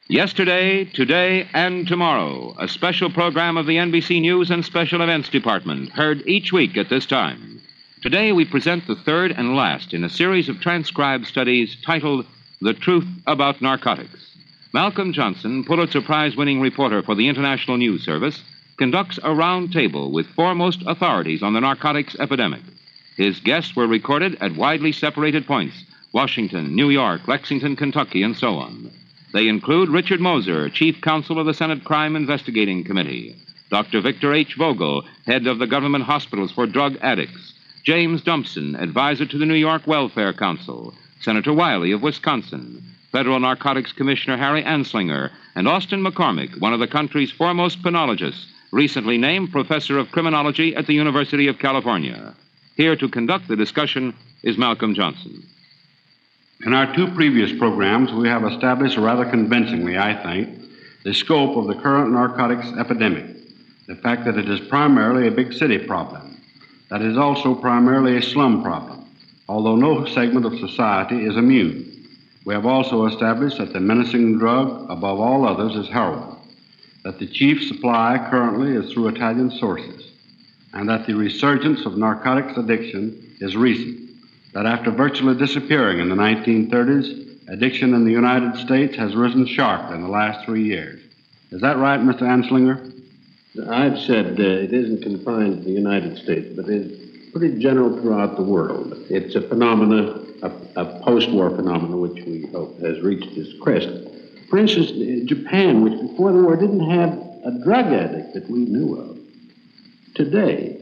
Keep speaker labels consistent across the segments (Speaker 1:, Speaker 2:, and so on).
Speaker 1: Yesterday, today, and tomorrow, a special program of the NBC News and Special Events Department, heard each week at this time. Today, we present the third and last in a series of transcribed studies titled The Truth About Narcotics. Malcolm Johnson, Pulitzer Prize-winning reporter for the International News Service, conducts a round table with foremost authorities on the narcotics epidemic. His guests were recorded at widely separated points: Washington, New York, Lexington, Kentucky, and so on. They include Richard Moser, Chief Counsel of the Senate Crime Investigating Committee; Dr. Victor H. Vogel, Head of the Government Hospitals for Drug Addicts; James Dumpson, Advisor to the New York Welfare Council; Senator Wiley of Wisconsin; Federal Narcotics Commissioner Harry Anslinger; and Austin McCormick, one of the country's foremost penologists, recently named Professor of Criminology at the University of California. Here to conduct the discussion is Malcolm Johnson.
Speaker 2: In our two previous programs, we have established rather convincingly, I think, the scope of the current narcotics epidemic. The fact that it is primarily a big city problem, that it is also primarily a slum problem, although no segment of society is immune. We have also established that the menacing drug, above all others, is heroin, that the chief supply currently is through Italian sources, and that the resurgence of narcotics addiction is recent. That after virtually disappearing in the 1930s, addiction in the United States has risen sharply in the last 3 years. Is that right, Mr. Anslinger?
Speaker 3: I've said it isn't confined to the United States, but it's pretty general throughout the world. It's a phenomena, a post-war phenomena, which we hope has reached its crest. For instance, Japan, which before the war didn't have a drug addict that we knew of, today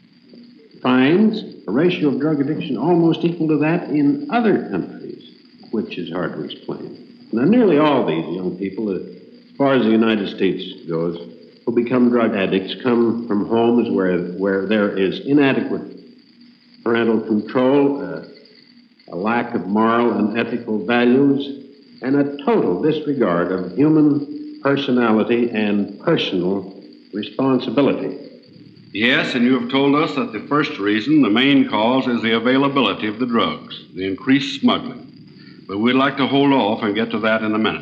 Speaker 3: finds a ratio of drug addiction almost equal to that in other countries, which is hard to explain. Now, nearly all these young people, as far as the United States goes, who become drug addicts come from homes where there is inadequate parental control, a lack of moral and ethical values, and a total disregard of human personality and personal responsibility.
Speaker 2: Yes, and you have told us that the first reason, the main cause, is the availability of the drugs, the increased smuggling. But we'd like to hold off and get to that in a minute.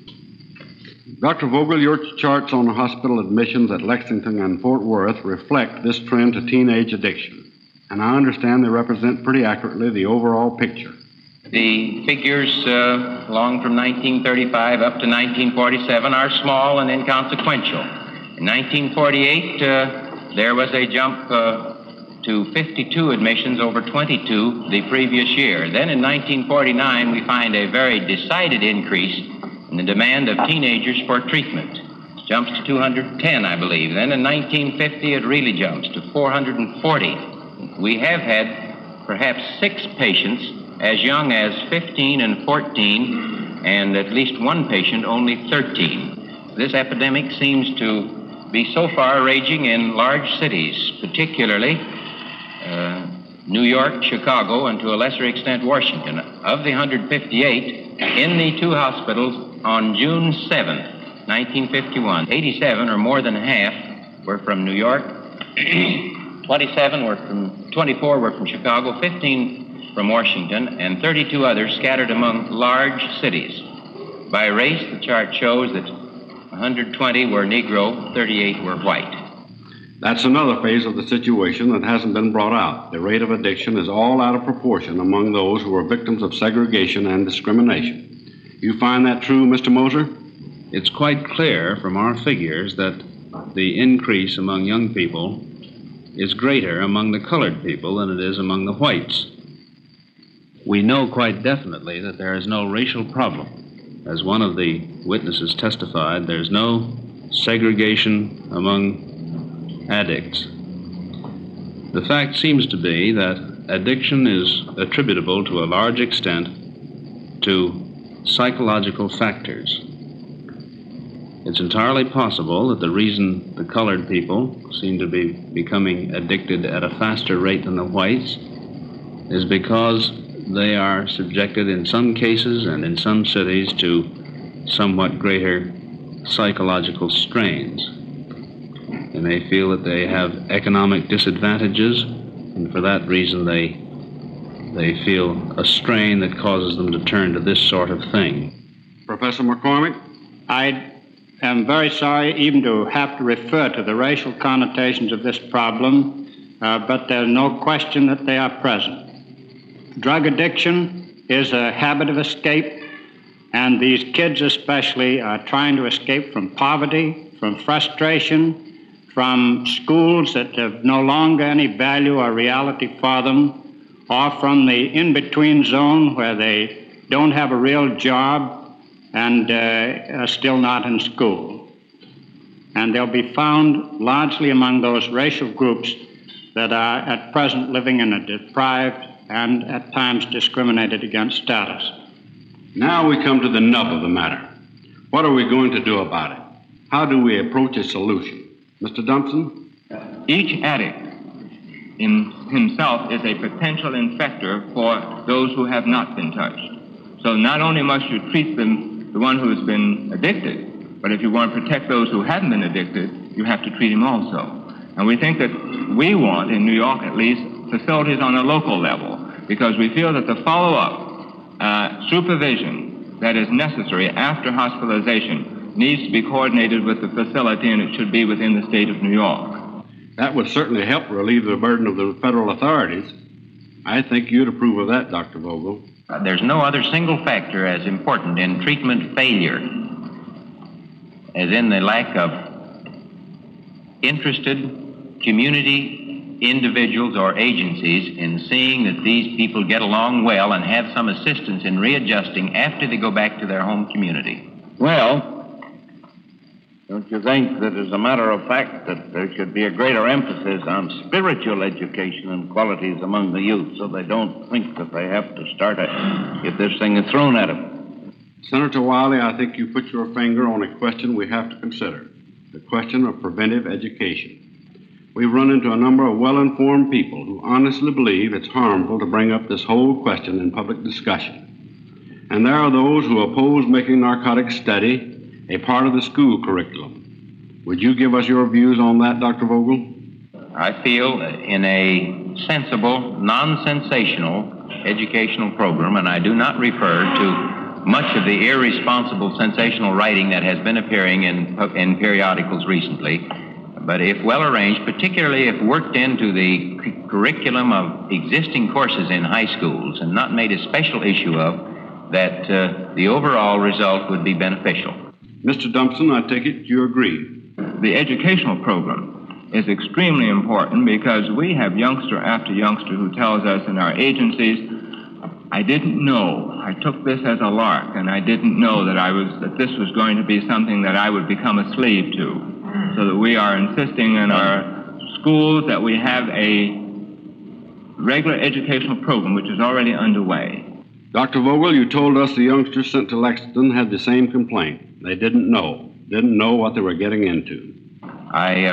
Speaker 2: Dr. Vogel, your charts on hospital admissions at Lexington and Fort Worth reflect this trend to teenage addiction. And I understand they represent pretty accurately the overall picture.
Speaker 4: The figures along from 1935 up to 1947 are small and inconsequential. In 1948, there was a jump to 52 admissions over 22 the previous year. Then in 1949, we find a very decided increase in the demand of teenagers for treatment. It jumps to 210, I believe. Then in 1950, it really jumps to 440. We have had perhaps 6 patients as young as 15 and 14, and at least one patient only 13. This epidemic seems to be so far raging in large cities, particularly New York, Chicago, and to a lesser extent Washington. Of the 158 in the 2 hospitals on June 7th, 1951, 87 or more than half were from New York, 24 were from Chicago, 15 from Washington, and 32 others scattered among large cities. By race, the chart shows that 120 were Negro, 38 were white.
Speaker 2: That's another phase of the situation that hasn't been brought out. The rate of addiction is all out of proportion among those who are victims of segregation and discrimination. You find that true, Mr. Moser?
Speaker 5: It's quite clear from our figures that the increase among young people is greater among the colored people than it is among the whites. We know quite definitely that there is no racial problem. As one of the witnesses testified, there's no segregation among addicts. The fact seems to be that addiction is attributable to a large extent to psychological factors. It's entirely possible that the reason the colored people seem to be becoming addicted at a faster rate than the whites is because they are subjected in some cases and in some cities to somewhat greater psychological strains. They may feel that they have economic disadvantages, and for that reason they feel a strain that causes them to turn to this sort of thing.
Speaker 2: Professor McCormick?
Speaker 6: I am very sorry even to have to refer to the racial connotations of this problem, but there's no question that they are present. Drug addiction is a habit of escape, and these kids especially are trying to escape from poverty, from frustration, from schools that have no longer any value or reality for them, or from the in-between zone where they don't have a real job and are still not in school. And they'll be found largely among those racial groups that are at present living in a deprived and at times discriminated against status.
Speaker 2: Now we come to the nub of the matter. What are we going to do about it? How do we approach a solution? Mr. Dumpson?
Speaker 4: Each addict in himself is a potential infector for those who have not been touched. So not only must you treat the one who has been addicted, but if you want to protect those who haven't been addicted, you have to treat him also. And we think that we want, in New York at least, facilities on a local level, because we feel that the follow-up supervision that is necessary after hospitalization needs to be coordinated with the facility, and it should be within the state of New York.
Speaker 2: That would certainly help relieve the burden of the federal authorities. I think you'd approve of that, Dr. Vogel.
Speaker 4: There's no other single factor as important in treatment failure as in the lack of interested community individuals or agencies in seeing that these people get along well and have some assistance in readjusting after they go back to their home community.
Speaker 7: Well, don't you think that as a matter of fact that there should be a greater emphasis on spiritual education and qualities among the youth so they don't think that they have to start if this thing is thrown at them?
Speaker 2: Senator Wiley, I think you put your finger on a question we have to consider, the question of preventive education. We've run into a number of well-informed people who honestly believe it's harmful to bring up this whole question in public discussion. And there are those who oppose making narcotics study a part of the school curriculum. Would you give us your views on that, Dr. Vogel?
Speaker 4: I feel in a sensible, non-sensational educational program, and I do not refer to much of the irresponsible sensational writing that has been appearing in periodicals recently, but if well arranged, particularly if worked into the curriculum of existing courses in high schools and not made a special issue of, that the overall result would be beneficial.
Speaker 2: Mr. Dumpson, I take it you agree.
Speaker 8: The educational program is extremely important because we have youngster after youngster who tells us in our agencies, I didn't know. I took this as a lark, and I didn't know that this was going to be something that I would become a slave to. So that we are insisting in our schools that we have a regular educational program which is already underway.
Speaker 2: Dr. Vogel, you told us the youngsters sent to Lexington had the same complaint. They didn't know what they were getting into.
Speaker 4: I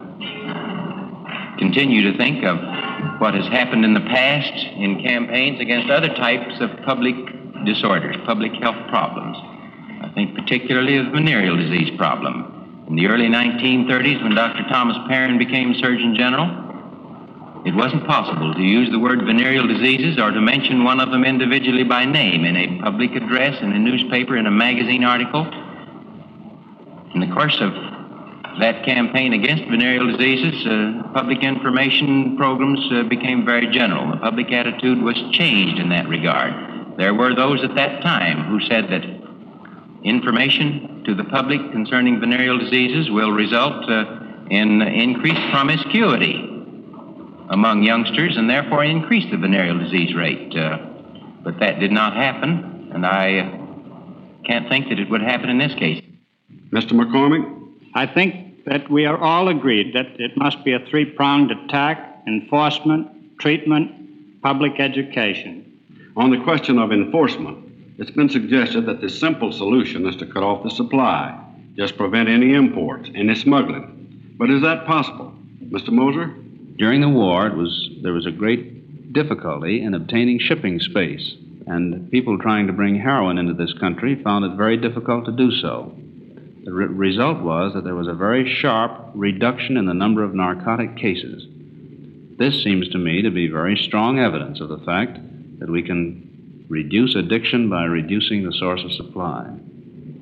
Speaker 4: continue to think of what has happened in the past in campaigns against other types of public disorders, public health problems. I think particularly of the venereal disease problem. In the early 1930s, when Dr. Thomas Perrin became Surgeon General, it wasn't possible to use the word venereal diseases or to mention one of them individually by name in a public address, in a newspaper, in a magazine article. In the course of that campaign against venereal diseases, public information programs became very general. The public attitude was changed in that regard. There were those at that time who said that information to the public concerning venereal diseases will result in increased promiscuity among youngsters and therefore increase the venereal disease rate. But that did not happen, and I can't think that it would happen in this case.
Speaker 2: Mr. McCormick?
Speaker 6: I think that we are all agreed that it must be a three-pronged attack: enforcement, treatment, public education.
Speaker 2: On the question of enforcement, it's been suggested that the simple solution is to cut off the supply, just prevent any imports, any smuggling. But is that possible? Mr. Moser?
Speaker 5: During the war, there was a great difficulty in obtaining shipping space, and people trying to bring heroin into this country found it very difficult to do so. The result was that there was a very sharp reduction in the number of narcotic cases. This seems to me to be very strong evidence of the fact that we can reduce addiction by reducing the source of supply.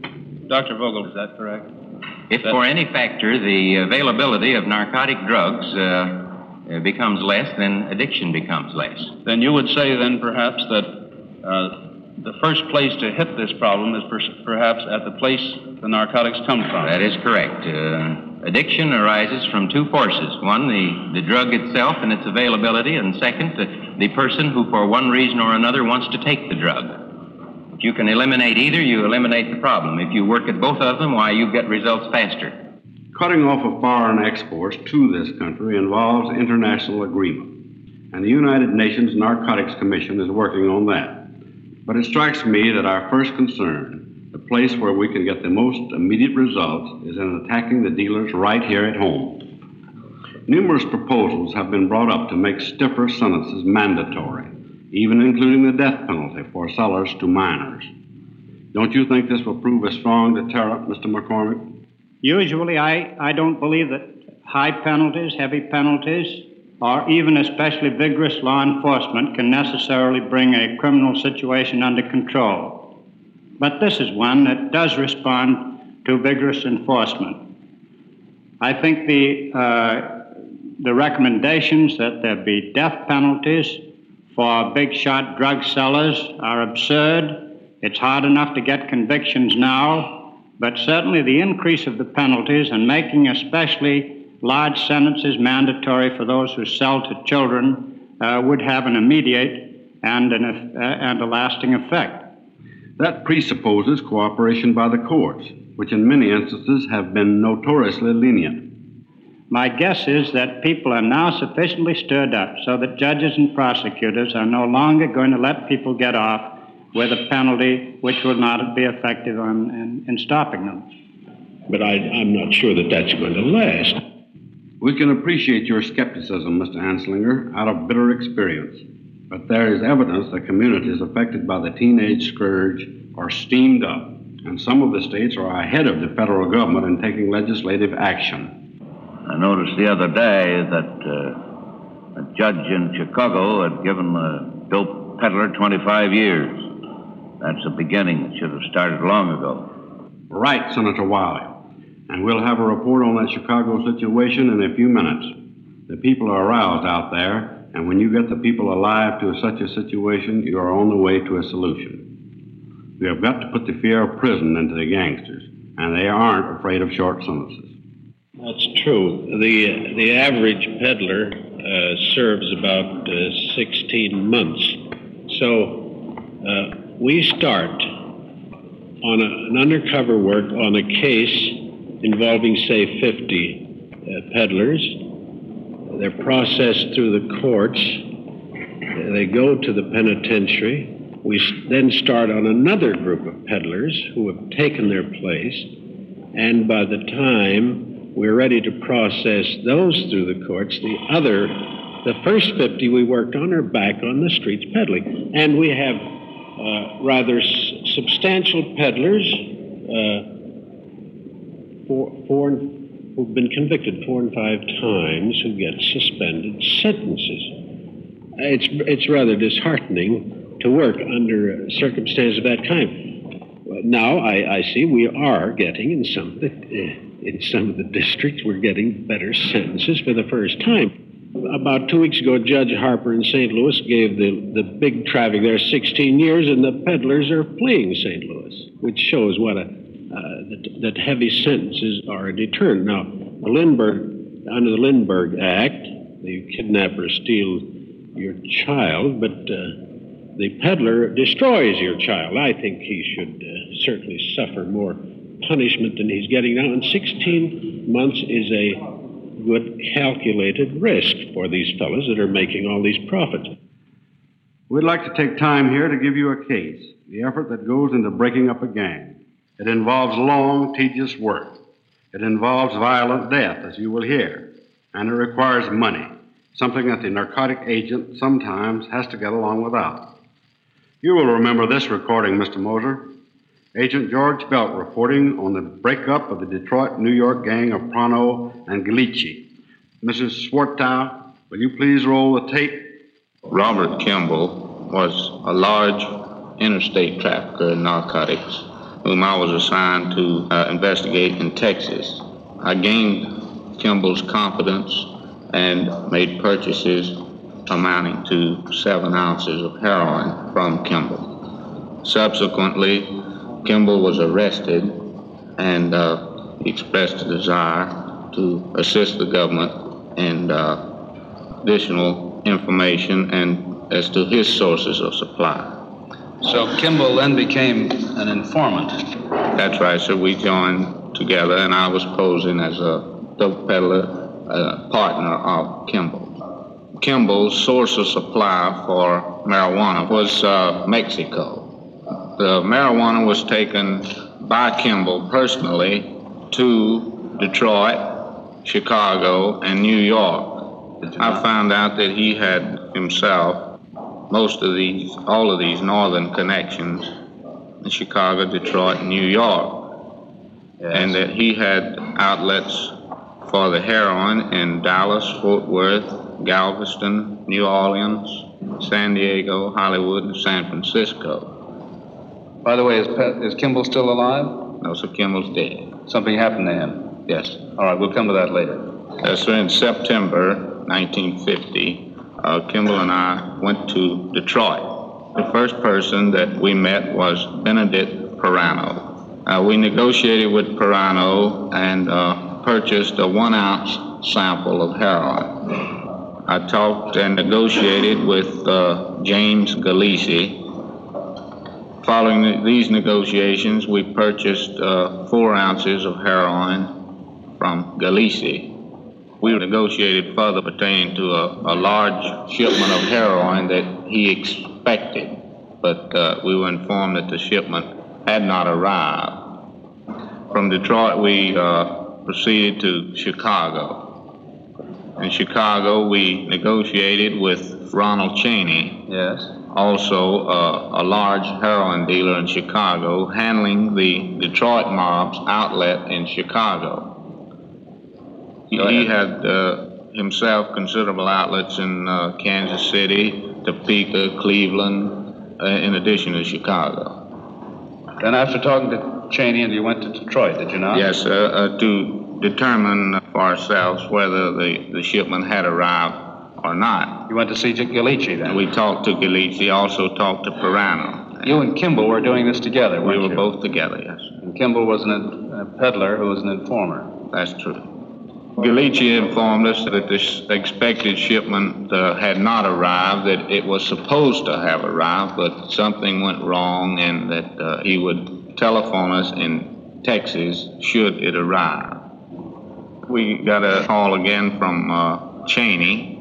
Speaker 5: Dr. Vogel, is that correct?
Speaker 4: If for any factor the availability of narcotic drugs becomes less, then addiction becomes less.
Speaker 5: Then you would say then perhaps that the first place to hit this problem is perhaps at the place the narcotics come from.
Speaker 4: That is correct. Addiction arises from two forces. One, the drug itself and its availability, and second, the person who for one reason or another wants to take the drug. If you can eliminate either, you eliminate the problem. If you work at both of them, why, you get results faster.
Speaker 2: Cutting off of foreign exports to this country involves international agreement, and the United Nations Narcotics Commission is working on that. But it strikes me that our first concern, the place where we can get the most immediate results, is in attacking the dealers right here at home. Numerous proposals have been brought up to make stiffer sentences mandatory, even including the death penalty for sellers to minors. Don't you think this will prove a strong deterrent, Mr. McCormick?
Speaker 6: Usually, I don't believe that high penalties, heavy penalties, or even especially vigorous law enforcement can necessarily bring a criminal situation under control. But this is one that does respond to vigorous enforcement. I think the recommendations that there be death penalties for big-shot drug sellers are absurd. It's hard enough to get convictions now, but certainly the increase of the penalties and making especially large sentences mandatory for those who sell to children would have an immediate and a lasting effect.
Speaker 2: That presupposes cooperation by the courts, which in many instances have been notoriously lenient.
Speaker 6: My guess is that people are now sufficiently stirred up so that judges and prosecutors are no longer going to let people get off with a penalty which will not be effective in stopping them.
Speaker 3: But I'm not sure that that's going to last.
Speaker 2: We can appreciate your skepticism, Mr. Anslinger, out of bitter experience. But there is evidence that communities affected by the teenage scourge are steamed up, and some of the states are ahead of the federal government in taking legislative action.
Speaker 7: I noticed the other day that a judge in Chicago had given a dope peddler 25 years. That's a beginning. It should have started long ago.
Speaker 2: Right, Senator Wiley. And we'll have a report on that Chicago situation in a few minutes. The people are aroused out there, and when you get the people alive to such a situation, you are on the way to a solution. We have got to put the fear of prison into the gangsters, and they aren't afraid of short sentences.
Speaker 3: That's true. The average peddler serves about 16 months. So we start on an undercover work on a case involving, say, 50 peddlers. They're processed through the courts. They go to the penitentiary. We then start on another group of peddlers who have taken their place, and by the time we're ready to process those through the courts, the first 50 we worked on are back on the streets peddling. And we have rather substantial peddlers, who've been convicted 4 and 5 times, who get suspended sentences. It's rather disheartening to work under circumstances of that kind. Now I see we are getting in some of the districts, we're getting better sentences for the first time. About 2 weeks ago, Judge Harper in St. Louis gave the big traffic there 16 years, and the peddlers are fleeing St. Louis, which shows what that heavy sentences are a deterrent. Now, under the Lindbergh Act, the kidnapper steals your child, but the peddler destroys your child. I think he should certainly suffer more punishment than he's getting now, and 16 months is a good calculated risk for these fellows that are making all these profits.
Speaker 2: We'd like to take time here to give you a case, the effort that goes into breaking up a gang. It involves long, tedious work. It involves violent death, as you will hear, and it requires money, something that the narcotic agent sometimes has to get along without. You will remember this recording, Mr. Moser. Agent George Belt reporting on the breakup of the Detroit, New York gang of Prano and Galici. Mrs. Swartow, will you please roll the tape?
Speaker 9: Robert Kimball was a large interstate trafficker in narcotics. whom I was assigned to investigate in Texas. I gained Kimball's confidence and made purchases amounting to 7 ounces of heroin from Kimball. Subsequently, Kimball was arrested and expressed a desire to assist the government in additional information and as to his sources of supply.
Speaker 5: So Kimball then became an informant.
Speaker 9: That's right, sir. We joined together, and I was posing as a dope peddler, partner of Kimball. Kimball's source of supply for marijuana was Mexico. The marijuana was taken by Kimball personally to Detroit, Chicago, and New York. I found out that he had himself all of these northern connections in Chicago, Detroit, and New York. Yes. And that he had outlets for the heroin in Dallas, Fort Worth, Galveston, New Orleans, San Diego, Hollywood, and San Francisco.
Speaker 5: By the way, is Kimball still alive?
Speaker 9: No, sir, Kimball's dead.
Speaker 5: Something happened to him?
Speaker 9: Yes.
Speaker 5: All right, we'll come to that later.
Speaker 9: So in September 1950, Kimball and I went to Detroit. The first person that we met was Benedict Pirano. We negotiated with Pirano and purchased a 1 ounce sample of heroin. I talked and negotiated with James Galisi. Following these negotiations, we purchased 4 ounces of heroin from Galisi. We negotiated further pertaining to a large shipment of heroin that he expected, but we were informed that the shipment had not arrived. From Detroit, we proceeded to Chicago. In Chicago, we negotiated with Ronald Cheney.
Speaker 5: Yes.
Speaker 9: Also a large heroin dealer in Chicago, handling the Detroit mob's outlet in Chicago. He had himself considerable outlets in Kansas City, Topeka, Cleveland, in addition to Chicago.
Speaker 5: Then after talking to Cheney, you went to Detroit, did you not?
Speaker 9: Yes, to determine for ourselves whether the shipment had arrived or not.
Speaker 5: You went to see Gallici then?
Speaker 9: We talked to Gallici, also talked to Pirano.
Speaker 5: You and Kimball were doing this together, weren't you?
Speaker 9: We were both together, yes.
Speaker 5: And Kimball was a peddler who was an informer.
Speaker 9: That's true. Gallici informed us that this expected shipment had not arrived, that it was supposed to have arrived, but something went wrong, and that he would telephone us in Texas should it arrive. We got a call again from Cheney.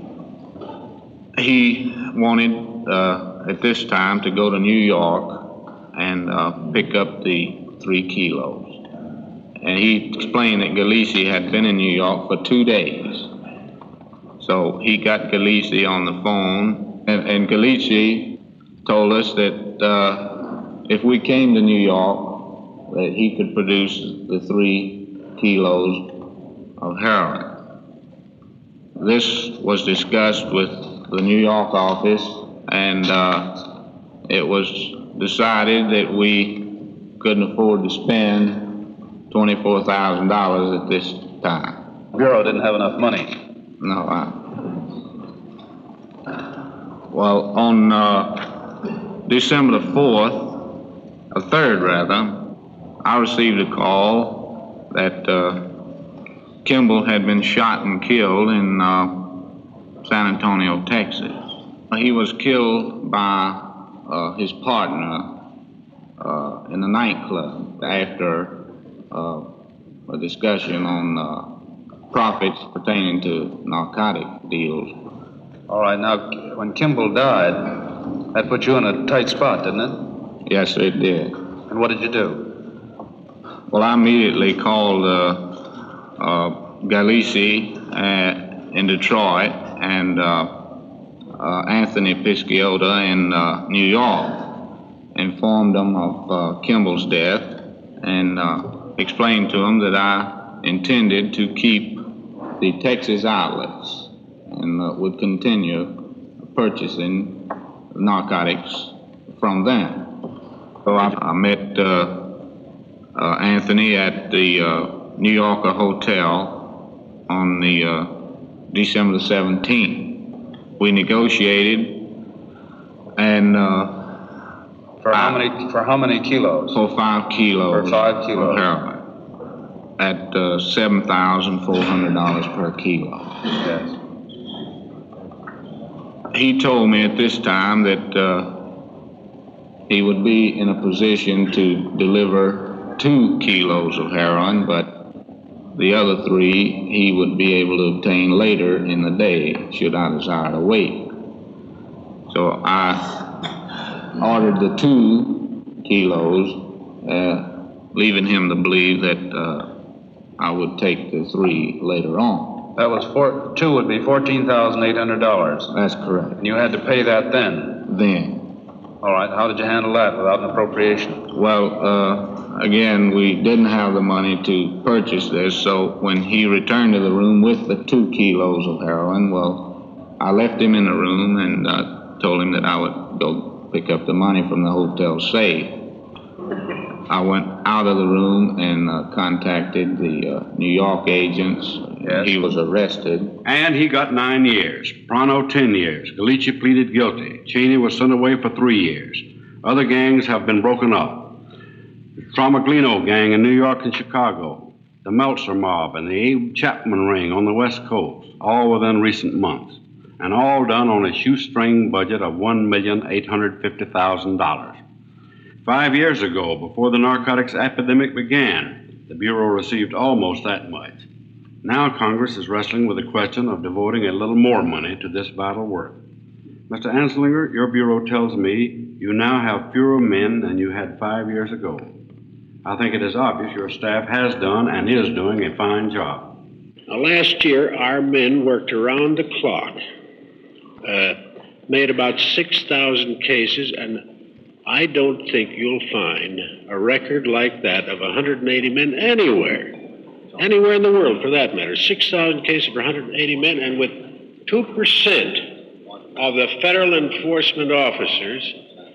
Speaker 9: He wanted at this time to go to New York and pick up the 3 kilos. And he explained that Gallici had been in New York for 2 days. So he got Gallici on the phone, and Gallici told us that if we came to New York, that he could produce the 3 kilos of heroin. This was discussed with the New York office, and it was decided that we couldn't afford to spend $24,000 at this time.
Speaker 5: The Bureau didn't have enough money.
Speaker 9: No. Well, on December the 3rd rather, I received a call that Kimball had been shot and killed in San Antonio, Texas. He was killed by his partner in the nightclub after a discussion on profits pertaining to narcotic deals.
Speaker 5: All right, now, when Kimball died, that put you in a tight spot, didn't it?
Speaker 9: Yes, it did.
Speaker 5: And what did you do?
Speaker 9: Well, I immediately called Gallici in Detroit and Anthony Pisciota in New York, informed them of Kimball's death, and explained to them that I intended to keep the Texas outlets and would continue purchasing narcotics from them. So I met Anthony at the New Yorker Hotel on the December the 17th. We negotiated, and
Speaker 5: for how many kilos?
Speaker 9: For 5 kilos.
Speaker 5: For 5 kilos.
Speaker 9: Of heroin at $7,400 per kilo.
Speaker 5: Yes.
Speaker 9: He told me at this time that he would be in a position to deliver 2 kilos of heroin, but the other 3 he would be able to obtain later in the day, should I desire to wait. So I ordered the 2 kilos, leaving him to believe that I would take the 3 later on.
Speaker 5: That was 2 would be $14,800.
Speaker 9: That's correct.
Speaker 5: And you had to pay that then?
Speaker 9: Then.
Speaker 5: All right. How did you handle that without an appropriation?
Speaker 9: Well, again, we didn't have the money to purchase this, so when he returned to the room with the 2 kilos of heroin, well, I left him in the room and told him that I would go pick up the money from the hotel safe. I went out of the room and contacted the New York agents.
Speaker 5: Yes.
Speaker 9: He was arrested.
Speaker 2: And he got 9 years. Prano, 10 years. Galicia pleaded guilty. Cheney was sent away for 3 years. Other gangs have been broken up. The Tromaglino gang in New York and Chicago, the Meltzer mob, and the Abe Chapman ring on the West Coast, all within recent months, and all done on a shoestring budget of $1,850,000. 5 years ago, before the narcotics epidemic began, the Bureau received almost that much. Now Congress is wrestling with the question of devoting a little more money to this vital work. Mr. Anslinger, your Bureau tells me you now have fewer men than you had 5 years ago. I think it is obvious your staff has done and is doing a fine job.
Speaker 3: Now, last year, our men worked around the clock, made about 6,000 cases, and I don't think you'll find a record like that of 180 men anywhere in the world, for that matter. 6,000 cases for 180 men, and with 2% of the federal enforcement officers,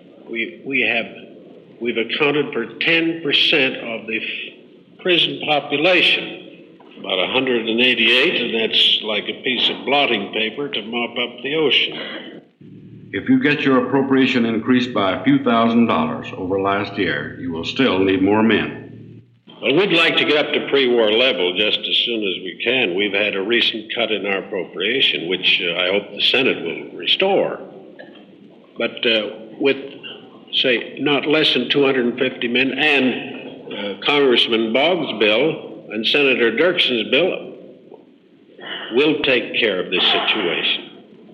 Speaker 3: we've accounted for 10% of the prison population. About 188, and that's like a piece of blotting paper to mop up the ocean.
Speaker 2: If you get your appropriation increased by a few $1,000s over last year, you will still need more men.
Speaker 3: Well, we'd like to get up to pre-war level just as soon as we can. We've had a recent cut in our appropriation, which I hope the Senate will restore. But with, say, not less than 250 men and Congressman Boggs' bill and Senator Dirkson's bill, we'll take care of this situation.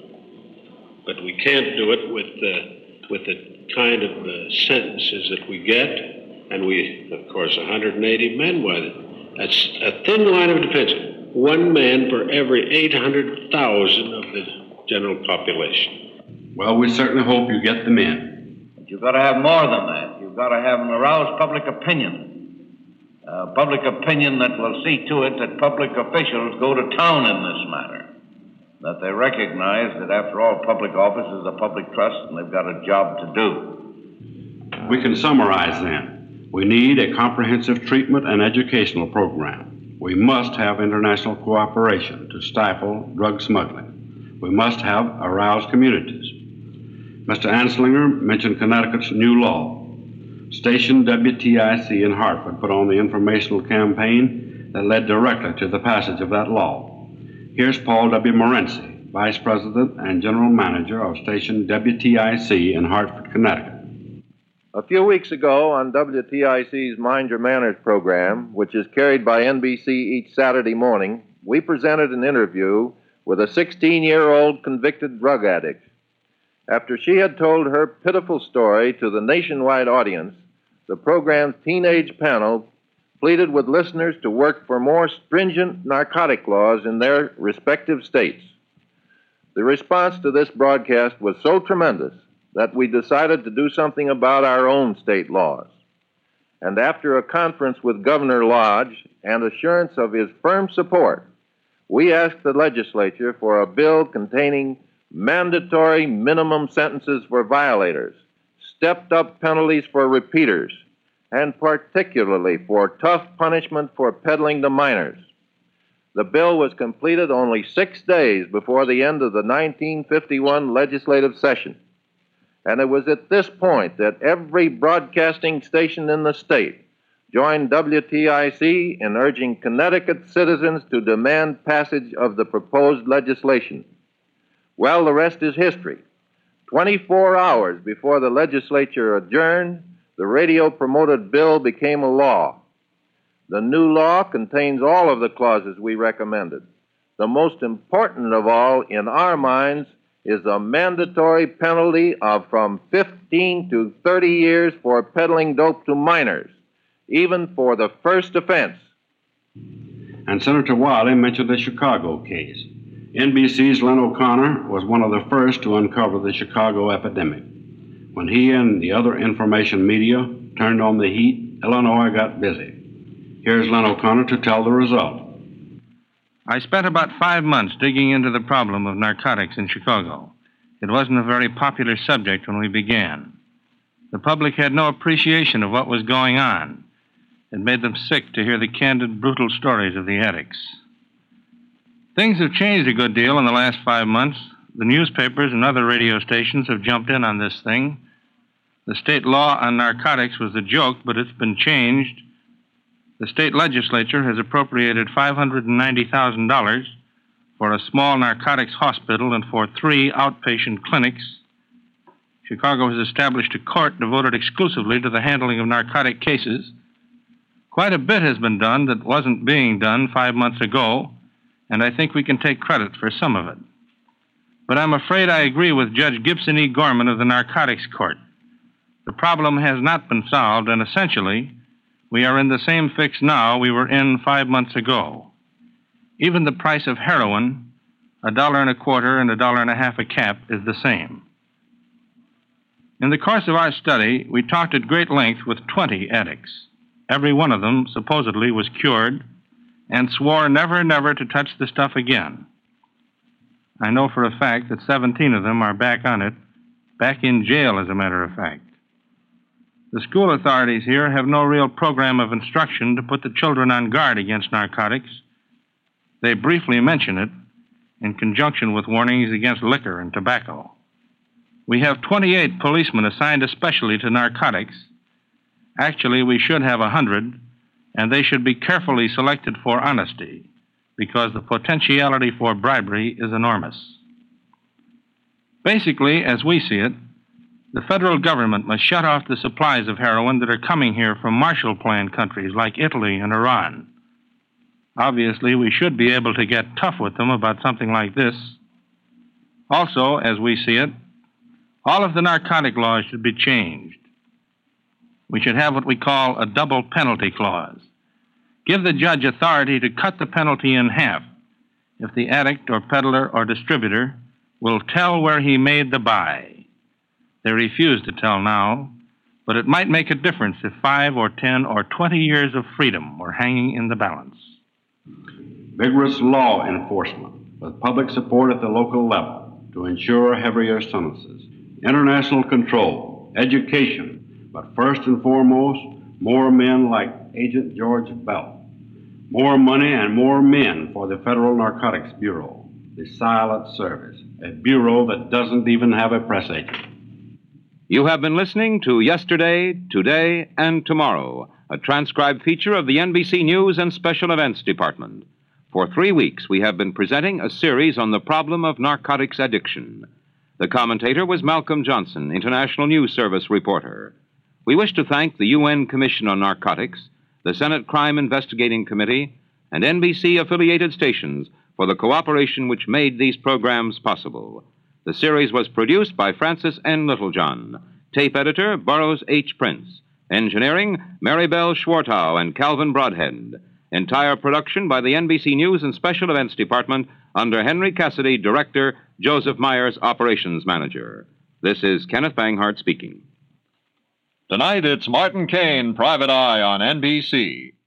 Speaker 3: But we can't do it with the kind of sentences that we get. And we, of course, 180 men, why, that's a thin line of defense. 1 man for every 800,000 of the general population.
Speaker 2: Well, we certainly hope you get the men.
Speaker 7: But you've got to have more than that. You've got to have an aroused public opinion. Public opinion that will see to it that public officials go to town in this matter. That they recognize that, after all, public office is a public trust and they've got a job to do.
Speaker 2: We can summarize then. We need a comprehensive treatment and educational program. We must have international cooperation to stifle drug smuggling. We must have aroused communities. Mr. Anslinger mentioned Connecticut's new law. Station WTIC in Hartford put on the informational campaign that led directly to the passage of that law. Here's Paul W. Morency, Vice President and General Manager of Station WTIC in Hartford, Connecticut.
Speaker 10: A few weeks ago on WTIC's Mind Your Manners program, which is carried by NBC each Saturday morning, we presented an interview with a 16-year-old convicted drug addict. After she had told her pitiful story to the nationwide audience, the program's teenage panel pleaded with listeners to work for more stringent narcotic laws in their respective states. The response to this broadcast was so tremendous that we decided to do something about our own state laws. And after a conference with Governor Lodge and assurance of his firm support, we asked the legislature for a bill containing mandatory minimum sentences for violators, stepped-up penalties for repeaters, and particularly for tough punishment for peddling to minors. The bill was completed only 6 days before the end of the 1951 legislative session. And it was at this point that every broadcasting station in the state joined WTIC in urging Connecticut citizens to demand passage of the proposed legislation. Well, the rest is history. 24 hours before the legislature adjourned, the radio-promoted bill became a law. The new law contains all of the clauses we recommended. The most important of all, in our minds, is a mandatory penalty of from 15 to 30 years for peddling dope to minors, even for the first offense.
Speaker 2: And Senator Wiley mentioned the Chicago case. NBC's Len O'Connor was one of the first to uncover the Chicago epidemic. When he and the other information media turned on the heat, Illinois got busy. Here's Len O'Connor to tell the result.
Speaker 5: I spent about 5 months digging into the problem of narcotics in Chicago. It wasn't a very popular subject when we began. The public had no appreciation of what was going on. It made them sick to hear the candid, brutal stories of the addicts. Things have changed a good deal in the last 5 months. The newspapers and other radio stations have jumped in on this thing. The state law on narcotics was a joke, but it's been changed. The state legislature has appropriated $590,000 for a small narcotics hospital and for 3 outpatient clinics. Chicago has established a court devoted exclusively to the handling of narcotic cases. Quite a bit has been done that wasn't being done 5 months ago, and I think we can take credit for some of it. But I'm afraid I agree with Judge Gibson E. Gorman of the Narcotics Court. The problem has not been solved, and essentially, we are in the same fix now we were in 5 months ago. Even the price of heroin, $1.25 and $1.50 a cap, is the same. In the course of our study, we talked at great length with 20 addicts. Every one of them supposedly was cured and swore never, never to touch the stuff again. I know for a fact that 17 of them are back on it, back in jail, as a matter of fact. The school authorities here have no real program of instruction to put the children on guard against narcotics. They briefly mention it in conjunction with warnings against liquor and tobacco. We have 28 policemen assigned especially to narcotics. Actually, we should have 100, and they should be carefully selected for honesty, because the potentiality for bribery is enormous. Basically, as we see it, the federal government must shut off the supplies of heroin that are coming here from Marshall Plan countries like Italy and Iran. Obviously, we should be able to get tough with them about something like this. Also, as we see it, all of the narcotic laws should be changed. We should have what we call a double penalty clause. Give the judge authority to cut the penalty in half if the addict or peddler or distributor will tell where he made the buy. They refuse to tell now, but it might make a difference if 5 or 10 or 20 years of freedom were hanging in the balance.
Speaker 2: Vigorous law enforcement with public support at the local level to ensure heavier sentences. International control, education, but first and foremost, more men like Agent George Bell. More money and more men for the Federal Narcotics Bureau, the silent service, a bureau that doesn't even have a press agent.
Speaker 1: You have been listening to Yesterday, Today, and Tomorrow, a transcribed feature of the NBC News and Special Events Department. For 3 weeks, we have been presenting a series on the problem of narcotics addiction. The commentator was Malcolm Johnson, International News Service reporter. We wish to thank the UN Commission on Narcotics, the Senate Crime Investigating Committee, and NBC-affiliated stations for the cooperation which made these programs possible. The series was produced by Francis N. Littlejohn. Tape editor, Burroughs H. Prince. Engineering, Mary Bell Schwartau and Calvin Broadhead. Entire production by the NBC News and Special Events Department under Henry Cassidy, Director, Joseph Myers, Operations Manager. This is Kenneth Banghart speaking.
Speaker 11: Tonight, it's Martin Caine, Private Eye on NBC.